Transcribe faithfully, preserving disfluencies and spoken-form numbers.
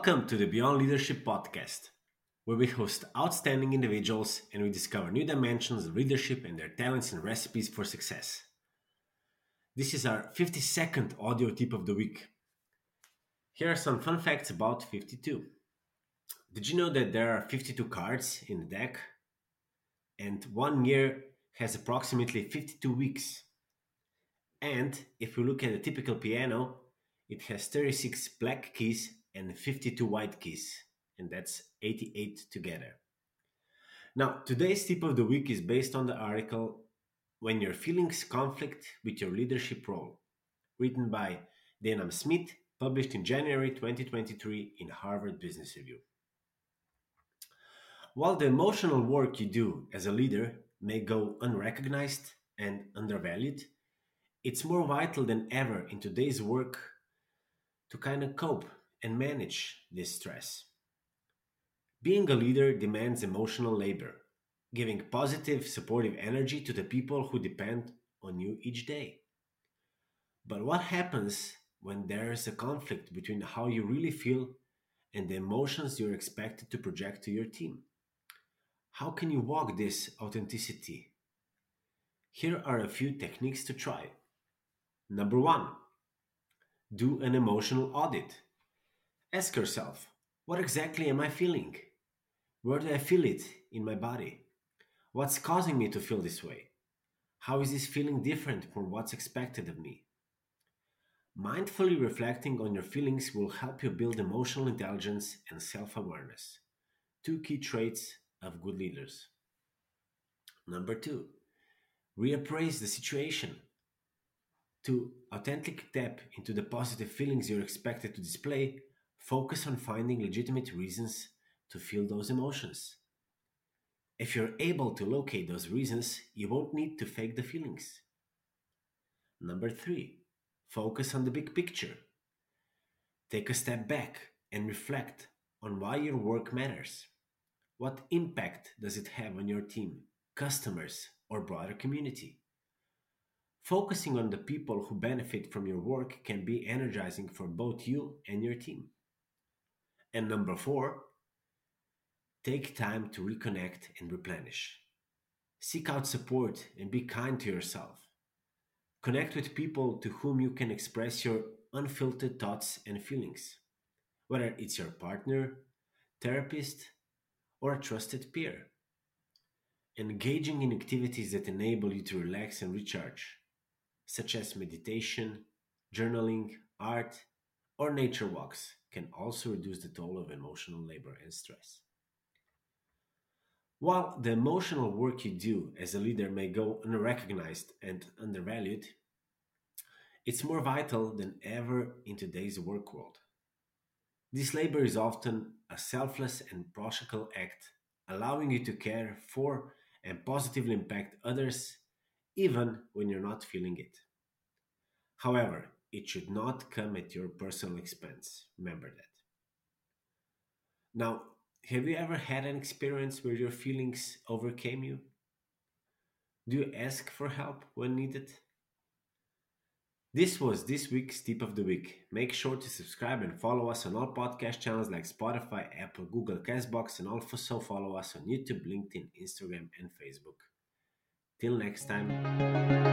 Welcome to the Beyond Leadership podcast, where we host outstanding individuals and we discover new dimensions of leadership and their talents and recipes for success. This is our fifty-second audio tip of the week. Here are some fun facts about fifty-two. Did you know that there are fifty-two cards in the deck? And one year has approximately fifty-two weeks. And if we look at a typical piano, it has thirty-six black keys and fifty-two white keys, and that's eighty-eight together. Now, today's tip of the week is based on the article When Your Feelings Conflict with Your Leadership Role, written by Denham Smith, published in January twenty twenty-three in Harvard Business Review. While the emotional work you do as a leader may go unrecognized and undervalued, it's more vital than ever in today's work to kind of cope and manage this stress. Being a leader demands emotional labor, giving positive, supportive energy to the people who depend on you each day. But what happens when there is a conflict between how you really feel and the emotions you're expected to project to your team? How can you walk this authenticity? Here are a few techniques to try. Number one, do an emotional audit. Ask yourself, what exactly am I feeling? Where do I feel it in my body? What's causing me to feel this way? How is this feeling different from what's expected of me? Mindfully reflecting on your feelings will help you build emotional intelligence and self-awareness, two key traits of good leaders. Number two, reappraise the situation. To authentically tap into the positive feelings you're expected to display, focus on finding legitimate reasons to feel those emotions. If you're able to locate those reasons, you won't need to fake the feelings. Number three, focus on the big picture. Take a step back and reflect on why your work matters. What impact does it have on your team, customers, or broader community? Focusing on the people who benefit from your work can be energizing for both you and your team. And number four, take time to reconnect and replenish. Seek out support and be kind to yourself. Connect with people to whom you can express your unfiltered thoughts and feelings, whether it's your partner, therapist, or a trusted peer. Engaging in activities that enable you to relax and recharge, such as meditation, journaling, art, or nature walks, can also reduce the toll of emotional labor and stress. While the emotional work you do as a leader may go unrecognized and undervalued, it's more vital than ever in today's work world. This labor is often a selfless and practical act, allowing you to care for and positively impact others even when you're not feeling it. However, it should not come at your personal expense. Remember that. Now, have you ever had an experience where your feelings overcame you? Do you ask for help when needed? This was this week's tip of the week. Make sure to subscribe and follow us on all podcast channels like Spotify, Apple, Google, Castbox, and also follow us on YouTube, LinkedIn, Instagram, and Facebook. Till next time.